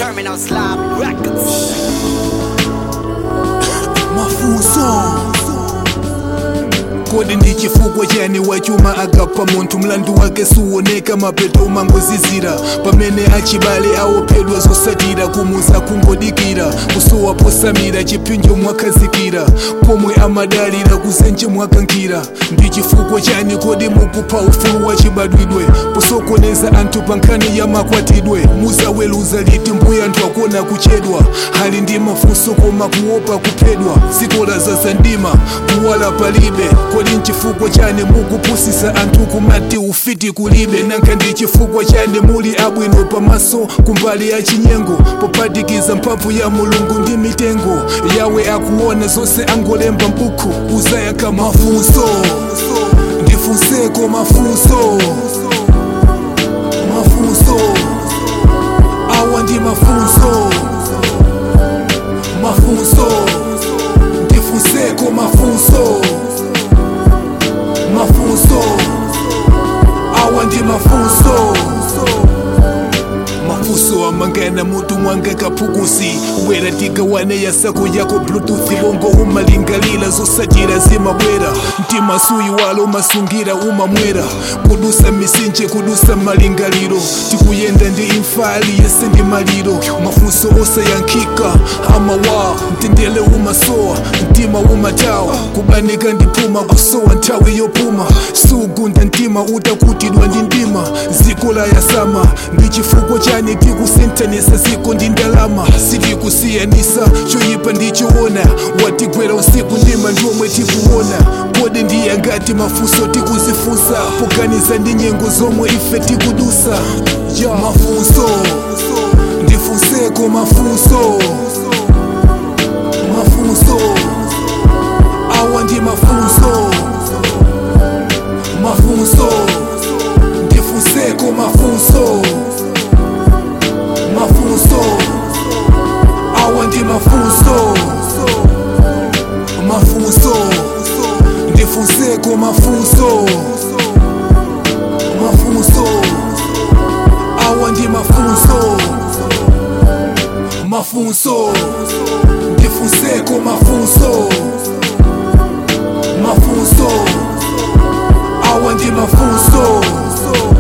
Terminal Slab Records. Mafuso kodi ndi chifukwa chani wachuma akapha munthu mlandu wake suwoneka mapeto umangozizira pamene achibale awophedwa zosatira kumuza kungodikira kusowa posamira chipinjo mwakhazikira pomwe amadalira kuzenje mwakankhira ndi chifukwa chani kodi mukupha ufulu wa chibadwidwe posokoneza anthu pa nkhani ya makwatidwe muzaweluza liti mbuya anthu akona kuchedwa hali ndi mafunso koma kuopa kuphedwa zikola zazandima kuwala palibe kodi nchifukwa chani mukupusisa anthu kumati ufiti kulibe nanka ndi chifukwa chani muli abwino pamaso kumbali ya chinyengo popadikiza mphamvu ya mulungu ndi mitengo yawe akuona zonse angolemba mbuku uzayaka mafunso ndifunseko mafunso awa ndi mafunso ndifunseko mafunso awa ndi mafunso amangana mutu mwanga kapukusi bwera tigawane yasako yako bluetooth bongo umalingalira zosachira zimabwera mtima suyi walo masungira umamwera kudusa misinje kudusa malingaliro tikuyenda ndi imfali yese ndi maliro mafunso osayankhika amawa mtendele umasowa mtima umatawa kubanika ndipuma kusowa nthawi yopuma sugunda mtima utakutidwa ndi ndima ziko la yasama ndi chifukwa chani tikusentanisa ziko ndi ndalama sitikusiyanisa choyipa ndichoona watigwera usiku ndima ndiomwe tikuona kodi ndiye ngati mafunso tikuzifunsa poganiza ndi nyengo zomwe ife tikudusa mafunso ndifunseko mafunso awa ndi mafunso ndifunseko mafunso awa ndi mafunso ndifunseko mafunso awa ndi mafunso ndifunseko mafunso awa ndi mafunso